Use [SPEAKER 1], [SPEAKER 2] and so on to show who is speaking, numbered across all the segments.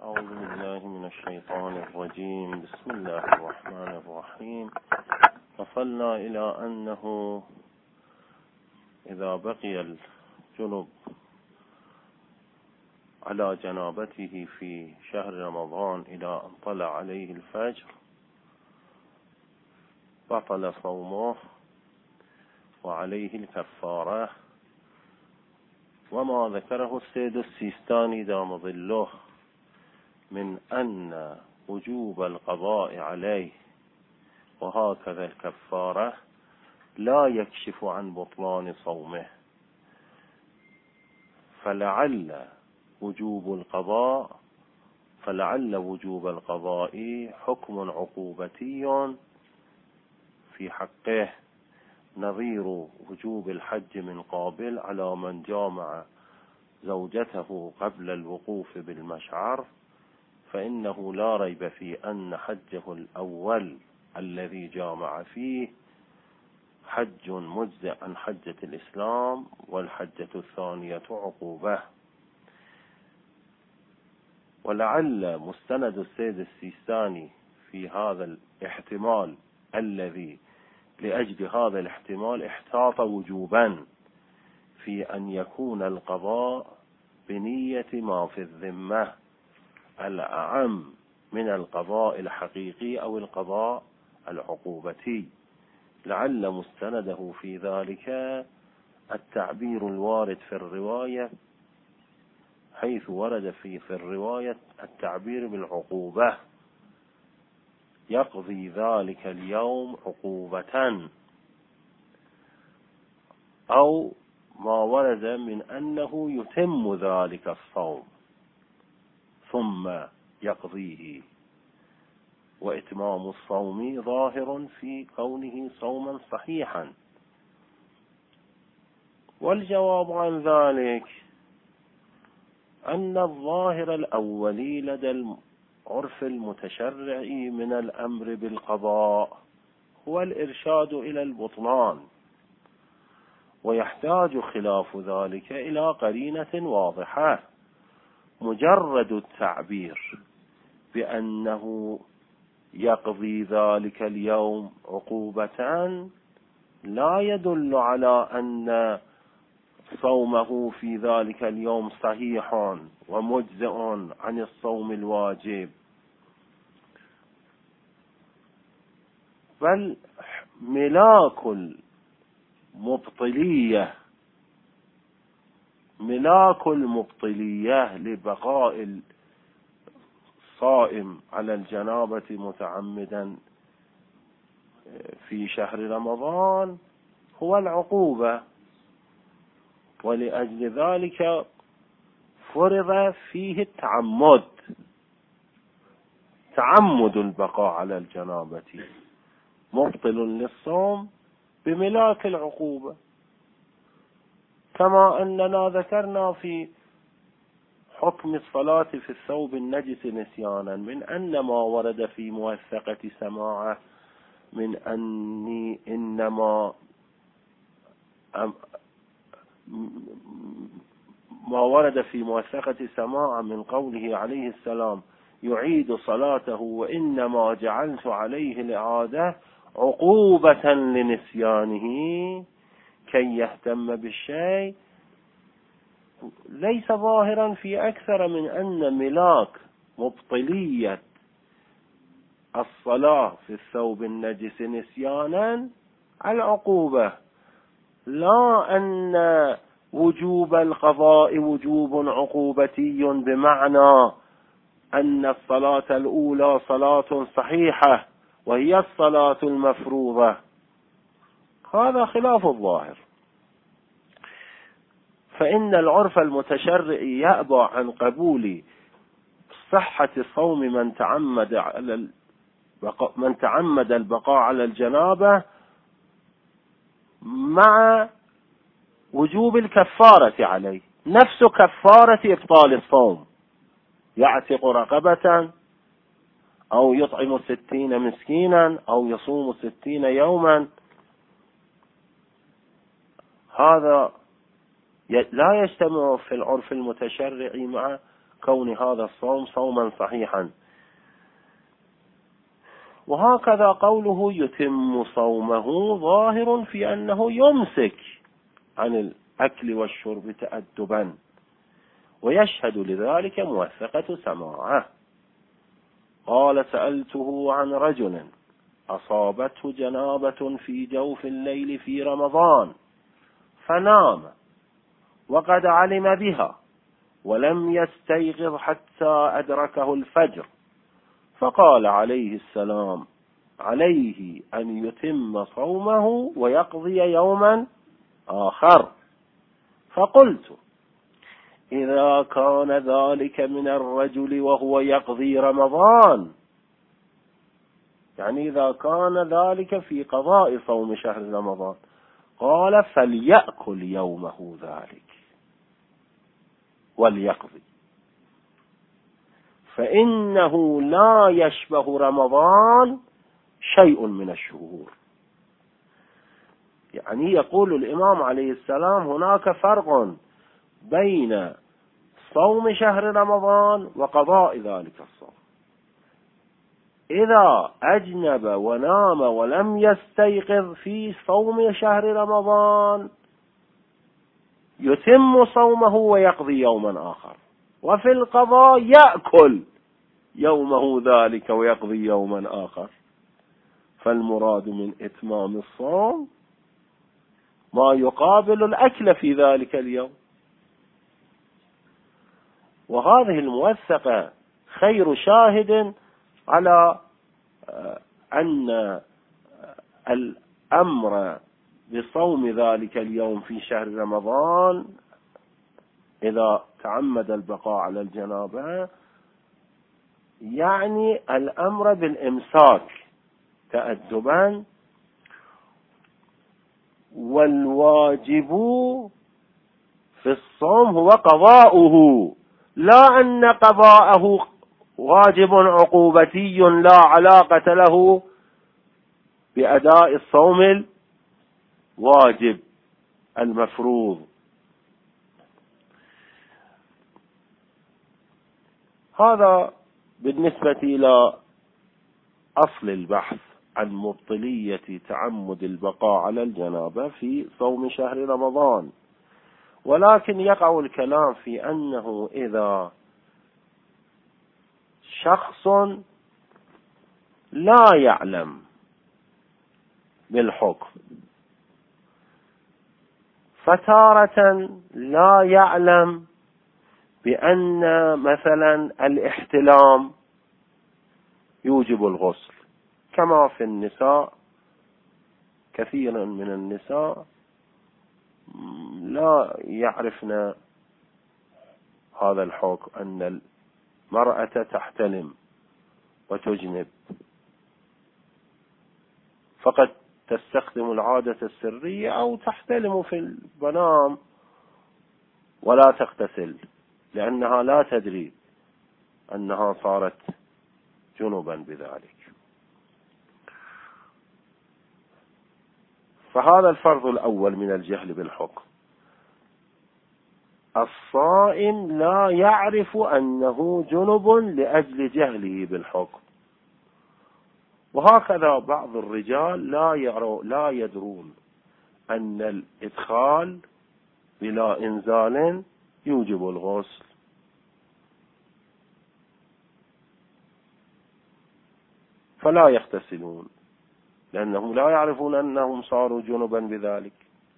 [SPEAKER 1] أعوذ بالله من الشيطان الرجيم. بسم الله الرحمن الرحيم. وصلنا إلى أنه إذا بقي الجنب على جنابته في شهر رمضان إلى أن طلع عليه الفجر بطل صومه وعليه الكفارة. وما ذكره السيد السيستاني دام ظله من أن وجوب القضاء عليه وهكذا الكفارة لا يكشف عن بطلان صومه، فلعل وجوب القضاء حكم عقوبتي في حقه، نظير وجوب الحج من قابل على من جامع زوجته قبل الوقوف بالمشعر، فإنه لا ريب في أن حجه الأول الذي جامع فيه حج مجزئ عن حجة الإسلام، والحجة الثانية عقوبة. ولعل مستند السيد السيستاني في هذا الاحتمال الذي لأجل هذا الاحتمال احتاط وجوبا في أن يكون القضاء بنية ما في الذمة الأعم من القضاء الحقيقي أو القضاء العقوبتي. لعل مستنده في ذلك التعبير الوارد في الرواية، حيث ورد في الرواية التعبير بالعقوبة، يقضي ذلك اليوم عقوبة، أو ما ورد من أنه يتم ذلك الصوم ثم يقضيه، وإتمام الصوم ظاهر في كونه صوما صحيحا. والجواب عن ذلك أن الظاهر الأولي لدى العرف المتشرعي من الأمر بالقضاء هو الإرشاد إلى البطلان، ويحتاج خلاف ذلك إلى قرينة واضحة. مجرد التعبير بأنه يقضي ذلك اليوم عقوبة لا يدل على أن صومه في ذلك اليوم صحيح ومجزئ عن الصوم الواجب، بل ملاك المبطلية لبقاء الصائم على الجنابة متعمدا في شهر رمضان هو العقوبة. ولأجل ذلك فرض فيه تعمد البقاء على الجنابة مبطل للصوم بملاك العقوبة، كما أننا ذكرنا في حكم الصلاة في الثوب النجس نسيانا من أن ما ورد في موثقة سماعة من أني إنما ما ورد في موثقة سماعة من قوله عليه السلام يعيد صلاته وإنما جعلت عليه الإعادة عقوبة لنسيانه كي يهتم بالشيء، ليس ظاهرا في أكثر من أن ملاك مبطلية الصلاة في الثوب النجس نسيانا العقوبة، لا أن وجوب القضاء وجوب عقوبتي بمعنى أن الصلاة الأولى صلاة صحيحة وهي الصلاة المفروضة. هذا خلاف الظاهر، فإن العرف المتشرعي يأبى عن قبول صحة صوم من تعمد البقاء على الجنابة مع وجوب الكفارة عليه، نفس كفارة إبطال الصوم، يعتق رقبة أو يطعم 60 مسكينا أو يصوم 60 يوما. هذا لا يجتمع في العرف المتشرعي مع كون هذا الصوم صوما صحيحا. وهكذا قوله يتم صومه ظاهر في أنه يمسك عن الأكل والشرب تأدبا، ويشهد لذلك موثقة سماعه. قال سألته عن رجل أصابته جنابة في جوف الليل في رمضان فنام وقد علم بها ولم يستيقظ حتى أدركه الفجر، فقال عليه السلام عليه أن يتم صومه ويقضي يوما آخر. فقلت إذا كان ذلك من الرجل وهو يقضي رمضان، يعني إذا كان ذلك في قضاء صوم شهر رمضان، قال فليأكل يومه ذلك وليقضي، فإنه لا يشبه رمضان شيء من الشهور. يعني يقول الإمام عليه السلام هناك فرق بين صوم شهر رمضان وقضاء ذلك الصوم. إذا أجنب ونام ولم يستيقظ في صوم شهر رمضان يتم صومه ويقضي يوما آخر، وفي القضاء يأكل يومه ذلك ويقضي يوما آخر. فالمراد من إتمام الصوم ما يقابل الأكل في ذلك اليوم. وهذه الموثقة خير شاهد على أن الأمر بصوم ذلك اليوم في شهر رمضان إذا تعمد البقاء على الجنابة يعني الأمر بالإمساك تأدبا، والواجب في الصوم هو قضاؤه، لا أن قضاءه واجب عقوبتي لا علاقة له بأداء الصوم الواجب المفروض. هذا بالنسبة إلى أصل البحث عن مبطلية تعمد البقاء على الجنابة في صوم شهر رمضان. ولكن يقع الكلام في أنه إذا شخص لا يعلم بالحكم، فتارة لا يعلم بأن مثلا الاحتلام يوجب الغسل، كما في النساء كثيرا من النساء لا يعرفن هذا الحكم أن المرأة تحتلم وتجنب، فقد تستخدم العادة السرية أو تحتلم في المنام ولا تغتسل لأنها لا تدري أنها صارت جنبا بذلك. فهذا الفرض الأول من الجهل بالحكم. الصائم لا يعرف أنه جنب لأجل جهله بالحكم. وهكذا بعض الرجال لا يدرون أن الإدخال بلا إنزال يوجب الغسل، فلا يغتسلون لأنهم لا يعرفون أنهم صاروا جنبا بذلك.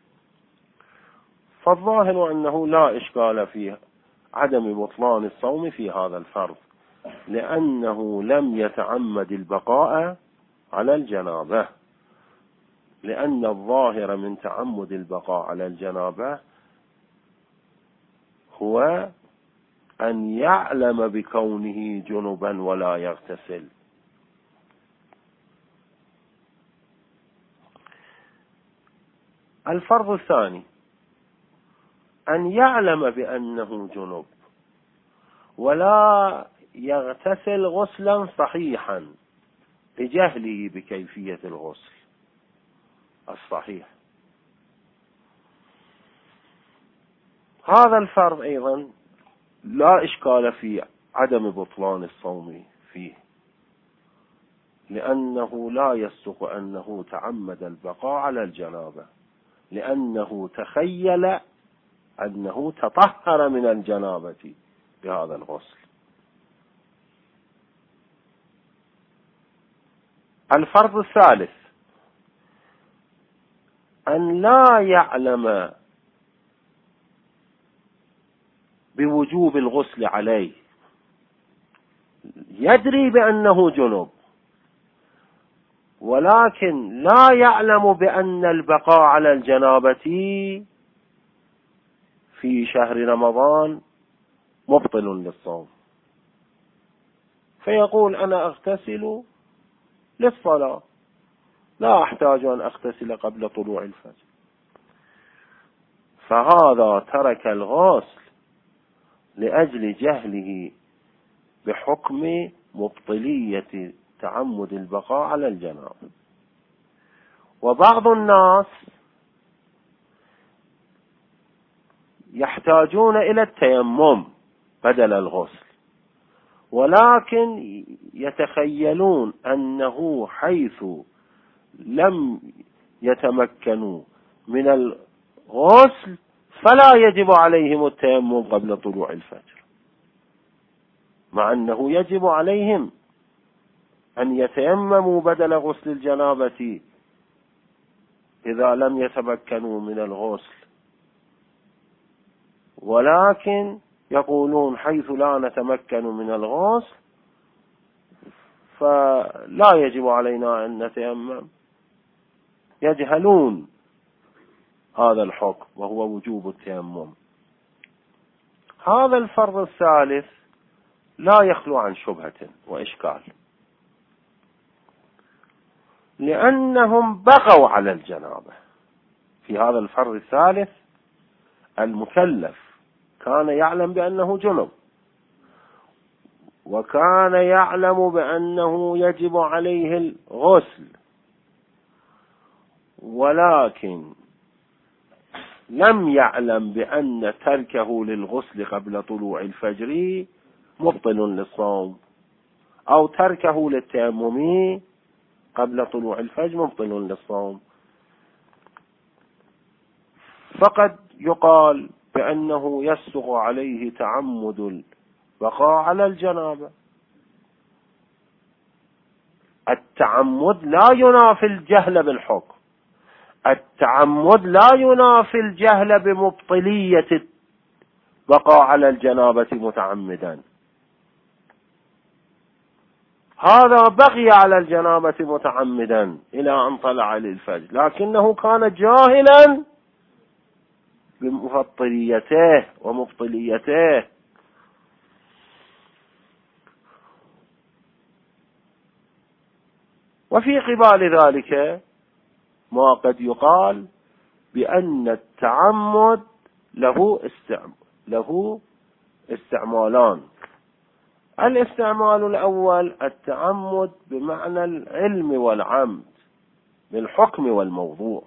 [SPEAKER 1] فالظاهر أنه لا إشكال في عدم بطلان الصوم في هذا الفرض، لأنه لم يتعمد البقاء على الجنابة، لأن الظاهر من تعمد البقاء على الجنابة هو أن يعلم بكونه جنبا ولا يغتسل. الفرض الثاني أن يعلم بأنه جنب ولا يغتسل غسلا صحيحا لجهله بكيفية الغسل الصحيح. هذا الفرض أيضا لا إشكال في عدم بطلان الصوم فيه، لأنه لا يصدق أنه تعمد البقاء على الجنابة، لأنه تخيل أنه تطهر من الجنابة بهذا الغسل. الفرض الثالث أن لا يعلم بوجوب الغسل عليه، يدري بأنه جنب، ولكن لا يعلم بأن البقاء على الجنابة في شهر رمضان مبطل للصوم، فيقول أنا أغتسل للصلاة، لا أحتاج أن أغتسل قبل طلوع الفجر، فهذا ترك الغسل لأجل جهله بحكم مبطلية تعمد البقاء على الجنابة. وبعض الناس يحتاجون إلى التيمم بدل الغسل، ولكن يتخيلون أنه حيث لم يتمكنوا من الغسل فلا يجب عليهم التيمم قبل طلوع الفجر، مع أنه يجب عليهم أن يتيمموا بدل غسل الجنابة إذا لم يتمكنوا من الغسل، ولكن يقولون حيث لا نتمكن من الغسل فلا يجب علينا أن نتيمم. يجهلون هذا الحكم وهو وجوب التيمم. هذا الفرض الثالث لا يخلو عن شبهة وإشكال، لأنهم بغوا على الجنابة. في هذا الفرض الثالث المكلف كان يعلم بأنه جنب، وكان يعلم بأنه يجب عليه الغسل، ولكن لم يعلم بأن تركه للغسل قبل طلوع الفجر مبطل للصوم، أو تركه للتيمم قبل طلوع الفجر مبطل للصوم. فقد يقال بأنه يسقط عليه تعمد البقاء على الجنابة. التعمد لا ينافي الجهل بالحكم، التعمد لا ينافي الجهل بمبطلية البقاء على الجنابة متعمدا. هذا بقي على الجنابة متعمدا إلى أن طلع للفجر، لكنه كان جاهلا بمفطريته ومبطليته. وفي قبال ذلك ما قد يقال بأن التعمد له استعمالان. الاستعمال الأول التعمد بمعنى العلم والعمد بالحكم والموضوع.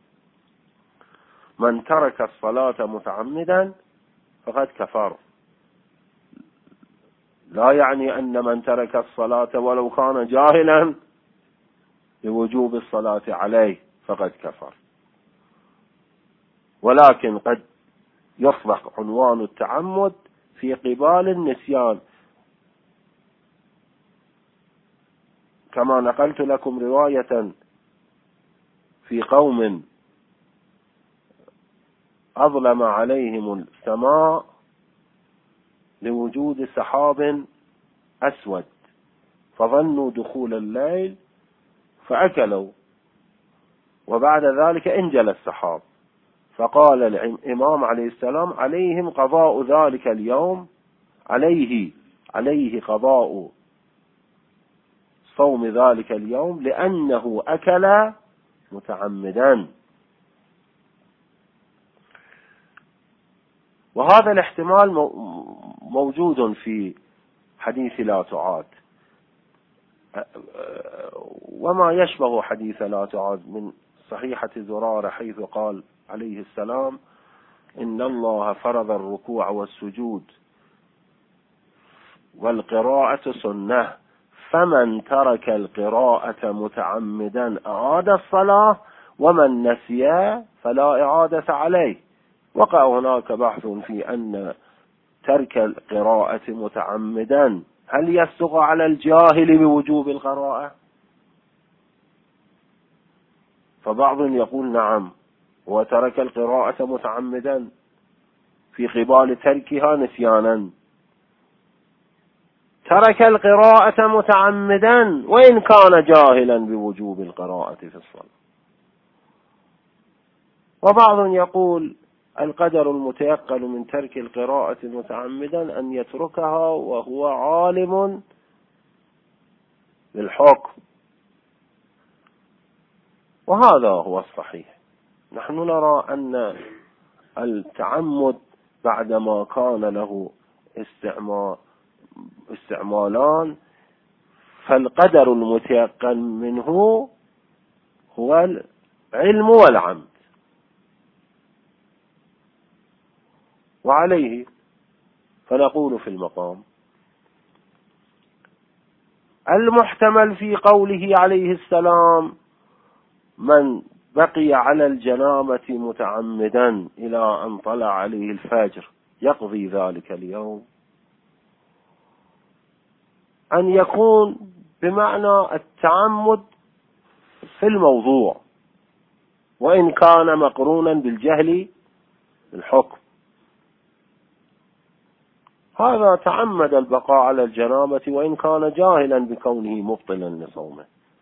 [SPEAKER 1] من ترك الصلاة متعمدا فقد كفر، لا يعني أن من ترك الصلاة ولو كان جاهلا بوجوب الصلاة عليه فقد كفر، ولكن قد يطلق عنوان التعمد في قبال النسيان، كما نقلت لكم رواية في قوم أظلم عليهم السماء لوجود سحاب أسود فظنوا دخول الليل فأكلوا، وبعد ذلك انجلى السحاب، فقال الإمام عليه السلام عليهم قضاء ذلك اليوم، عليه قضاء صوم ذلك اليوم لأنه أكل متعمدا. وهذا الاحتمال موجود في حديث لا تعاد، وما يشبه حديث لا تعاد من صحيحة زرارة حيث قال عليه السلام إن الله فرض الركوع والسجود والقراءة سنة، فمن ترك القراءة متعمدا أعاد الصلاة، ومن نسي فلا إعادة عليه. وقع هناك بحث في أن ترك القراءة متعمدا هل يسقط على الجاهل بوجوب القراءة؟ فبعض يقول نعم، وترك القراءة متعمدا في قبال تركها نسيانا. ترك القراءة متعمدا وإن كان جاهلا بوجوب القراءة في الصلاة. وبعض يقول القدر المتيقن من ترك القراءة متعمدا أن يتركها وهو عالم بالحكم، وهذا هو الصحيح. نحن نرى أن التعمد بعدما كان له استعمالان، فالقدر المتيقن منه هو العلم والعمد، وعليه فنقول في المقام المحتمل في قوله عليه السلام من بقي على الجنابة متعمدا إلى أن طلع عليه الفجر يقضي ذلك اليوم، أن يكون بمعنى التعمد في الموضوع وإن كان مقرونا بالجهل بالحكم. هذا تعمد البقاء على الجنابة وإن كان جاهلا بكونه مبطلا لصومه،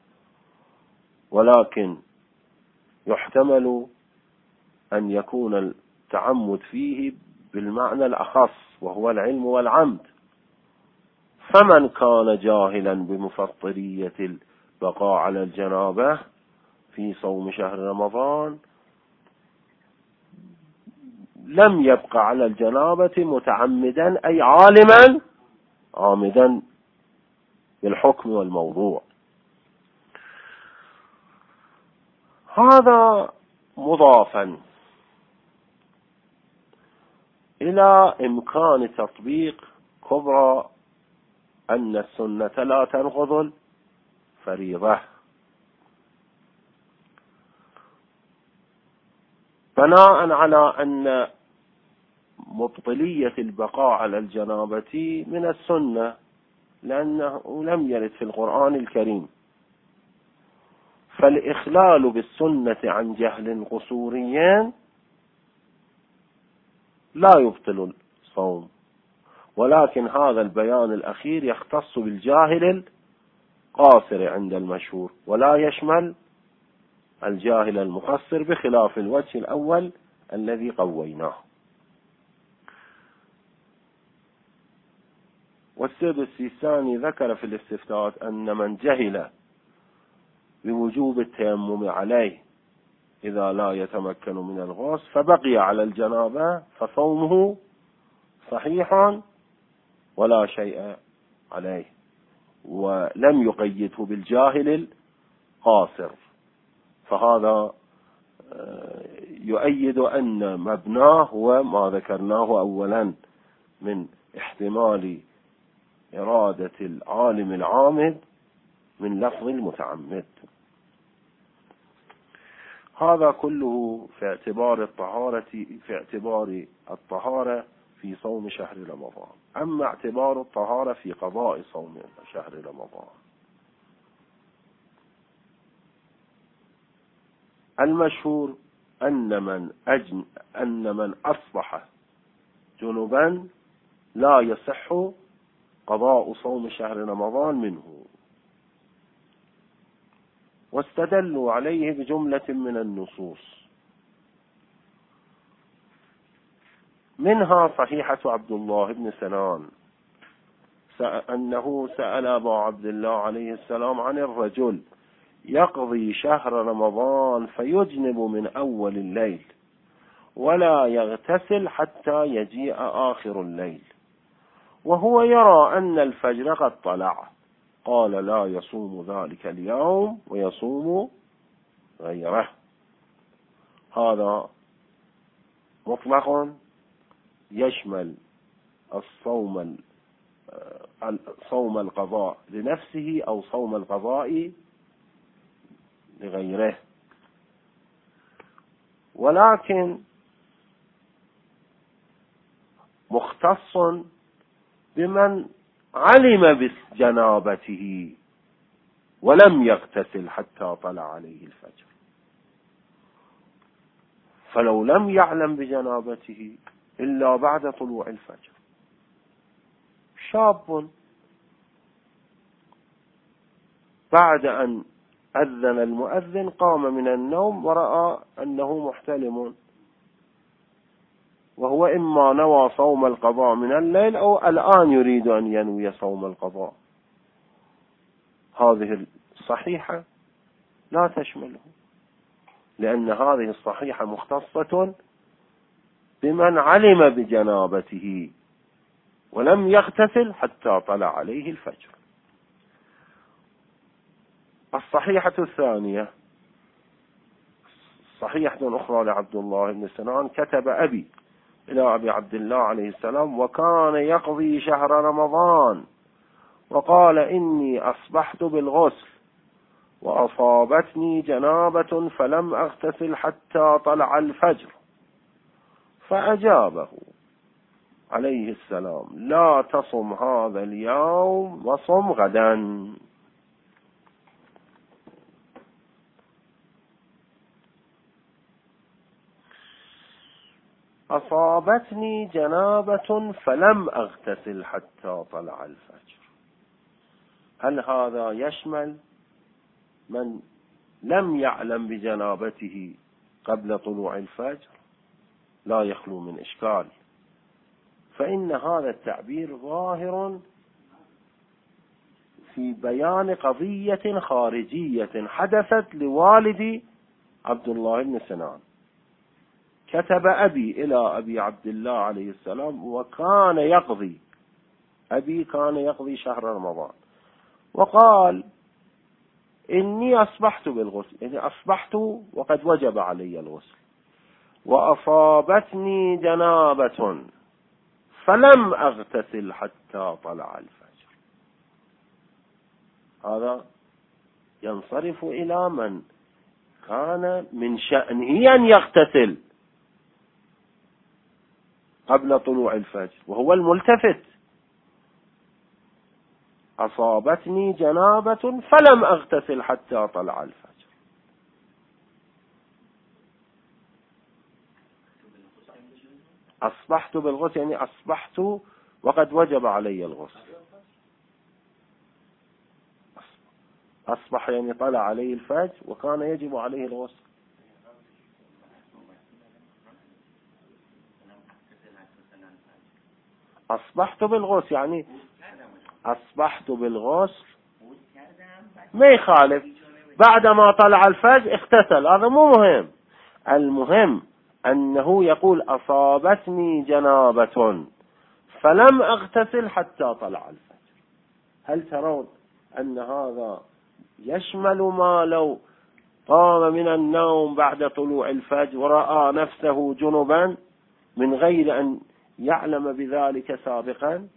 [SPEAKER 1] ولكن يحتمل أن يكون التعمد فيه بالمعنى الأخص وهو العلم والعمد. فمن كان جاهلا بمفطرية البقاء على الجنابة في صوم شهر رمضان لم يبقى على الجنابة متعمدا أي عالما عامدا بالحكم والموضوع. هذا مضافا إلى إمكان تطبيق كبرى أن السنة لا تنقض الفريضة، بناء على أن مبطلية البقاء على الجنابة من السنة لأنه لم يرد في القرآن الكريم، فالإخلال بالسنة عن جهل قصوري لا يبطل الصوم، ولكن هذا البيان الأخير يختص بالجاهل القاصر عند المشهور ولا يشمل الجاهل المقصر، بخلاف الوجه الأول الذي قويناه. والسدس الثاني ذكر في الاستفتاءات أن من جهل بوجوب التيمم عليه إذا لا يتمكن من الغسل فبقي على الجنابة فصومه صحيح ولا شيء عليه، ولم يقيده بالجاهل القاصر. فهذا يؤيد أن مبناه هو ما ذكرناه أولا من احتمال إرادة العالم العامد من لفظ المتعمد. هذا كله في اعتبار الطهارة في صوم شهر رمضان. أما اعتبار الطهارة في قضاء صوم شهر رمضان، المشهور أن من أصبح جنبا لا يصح قضاء صوم شهر رمضان منه، واستدلوا عليه بجملة من النصوص، منها صحيحة عبد الله بن سلام أنه سأل أبا عبد الله عليه السلام عن الرجل يقضي شهر رمضان فيجنب من أول الليل ولا يغتسل حتى يجيء آخر الليل وهو يرى أن الفجر قد طلع، قال لا يصوم ذلك اليوم ويصوم غيره. هذا مطلق يشمل الصوم صوم القضاء لنفسه أو صوم القضاء لغيره، ولكن مختص بمن علم بجنابته ولم يغتسل حتى طلع عليه الفجر. فلو لم يعلم بجنابته إلا بعد طلوع الفجر، شاب بعد أن أذن المؤذن قام من النوم ورأى أنه محتلم، وهو إما نوى صوم القضاء من الليل أو الآن يريد أن ينوي صوم القضاء، هذه الصحيحة لا تشمله، لأن هذه الصحيحة مختصة بمن علم بجنابته ولم يغتسل حتى طلع عليه الفجر. الصحيحة الثانية صحيحة أخرى لعبد الله بن سنان: كتب أبي إلى أبي عبد الله عليه السلام وكان يقضي شهر رمضان، وقال: إني أصبحت بالغسل وأصابتني جنابة فلم أغتسل حتى طلع الفجر. فأجابه عليه السلام: لا تصم هذا اليوم وصم غدا. أصابتني جنابة فلم أغتسل حتى طلع الفجر، هل هذا يشمل من لم يعلم بجنابته قبل طلوع الفجر؟ لا يخلو من إشكال، فإن هذا التعبير ظاهر في بيان قضية خارجية حدثت لوالد عبد الله بن سنان. كتب أبي إلى أبي عبد الله عليه السلام وكان يقضي، أبي كان يقضي شهر رمضان، وقال: إني أصبحت بالغسل، يعني أصبحت وقد وجب علي الغسل، وأصابتني جنابة فلم أغتسل حتى طلع الفجر. هذا ينصرف إلى من كان من شأنه أن يغتسل قبل طلوع الفجر، وهو الملتفت: أصابتني جنابة فلم أغتسل حتى طلع الفجر. أصبحت بالغسل يعني أصبحت وقد وجب علي الغسل، أصبح يعني طلع عليه الفجر وكان يجب عليه الغسل. أصبحت بالغسل يعني أصبحت بالغسل ما يخالف، بعدما طلع الفجر اغتسل، هذا مو مهم. المهم أنه يقول: أصابتني جنابة فلم أغتسل حتى طلع الفجر. هل ترون أن هذا يشمل ما لو قام من النوم بعد طلوع الفجر ورأى نفسه جنبا من غير أن يعلم بذلك سابقا؟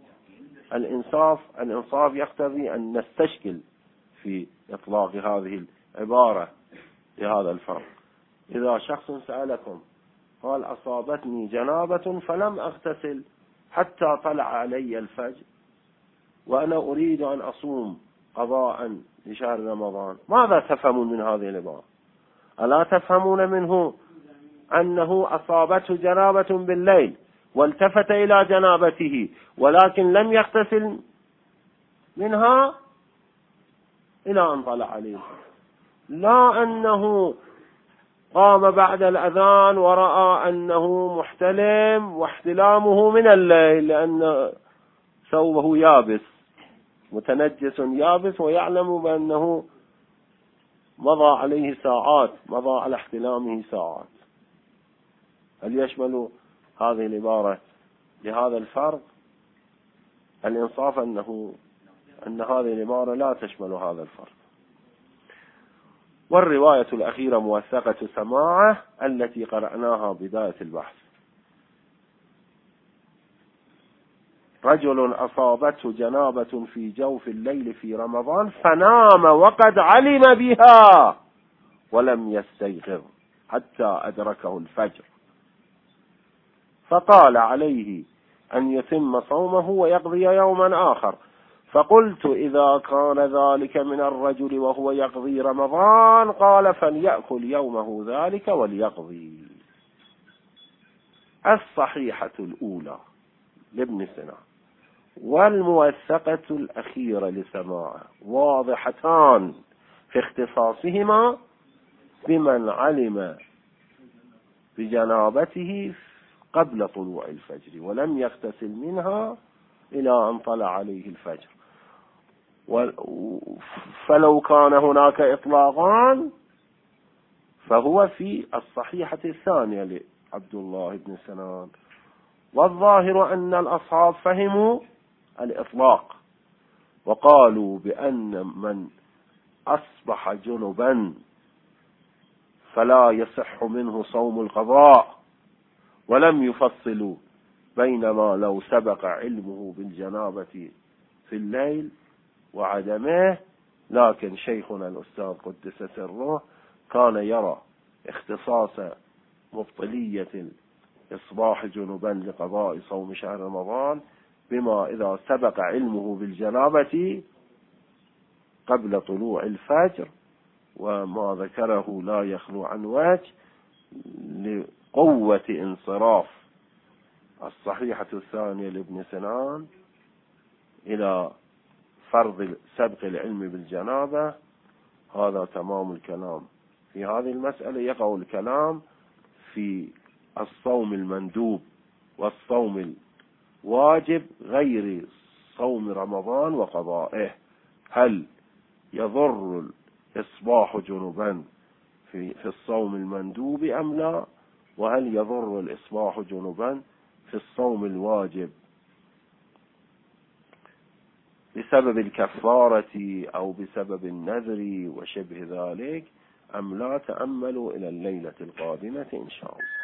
[SPEAKER 1] الإنصاف يقتضي أن نستشكل في إطلاق هذه العبارة لهذا الفرق. إذا شخص سألكم قال: أصابتني جنابة فلم أغتسل حتى طلع علي الفجر وأنا أريد أن أصوم قضاء لشهر رمضان، ماذا تفهمون من هذه العبارة؟ ألا تفهمون منه أنه أصابته جنابة بالليل والتفت إلى جنابته ولكن لم يغتسل منها إلى أن طلع عليه الفجر؟ لا أنه قام بعد الأذان ورأى أنه محتلم واحتلامه من الليل لأن ثوبه يابس متنجس يابس، ويعلم بأنه مضى عليه ساعات، مضى على احتلامه ساعات. هل يشمل هذه العبارة لهذا الفرق؟ الإنصاف أن هذه العبارة لا تشمل هذا الفرق. والرواية الأخيرة موثقة سماعة التي قرأناها بداية البحث. رجل أصابته جنابة في جوف الليل في رمضان فنام وقد علم بها ولم يستيقظ حتى أدركه الفجر، فقال عليه أن يتم صومه ويقضي يوما آخر. فقلت إذا كان ذلك من الرجل وهو يقضي رمضان قال فليأكل يومه ذلك وليقضي. الصحيحة الأولى لابن سنان والموثقة الأخيرة لسماعه واضحتان في اختصاصهما بمن علم بجنابته قبل طلوع الفجر ولم يغتسل منها إلى أن طلع عليه الفجر. فلو كان هناك إطلاقان فهو في الصحيحة الثانية لعبد الله بن سنان، والظاهر أن الأصحاب فهموا الإطلاق وقالوا بأن من أصبح جنبا فلا يصح منه صوم القضاء، ولم يفصلوا بينما لو سبق علمه بالجنابة في الليل وعدمه. لكن شيخنا الأستاذ قدس سره كان يرى اختصاص مبطلية إصباح جنبا لقضاء صوم شهر رمضان بما إذا سبق علمه بالجنابة قبل طلوع الفجر، وما ذكره لا يخلو عن وجه لقوة انصراف الصحيحة الثانية لابن سنان إلى فرض سبق العلم بالجنابة. هذا تمام الكلام في هذه المسألة. يقع الكلام في الصوم المندوب والصوم الواجب غير صوم رمضان وقضائه. هل يضر الإصباح جنبا في الصوم المندوب أم لا؟ وهل يضر الإصباح جنبا في الصوم الواجب بسبب الكفارة أو بسبب النذر وشبه ذلك أم لا؟ تأملوا إلى الليلة القادمة إن شاء الله.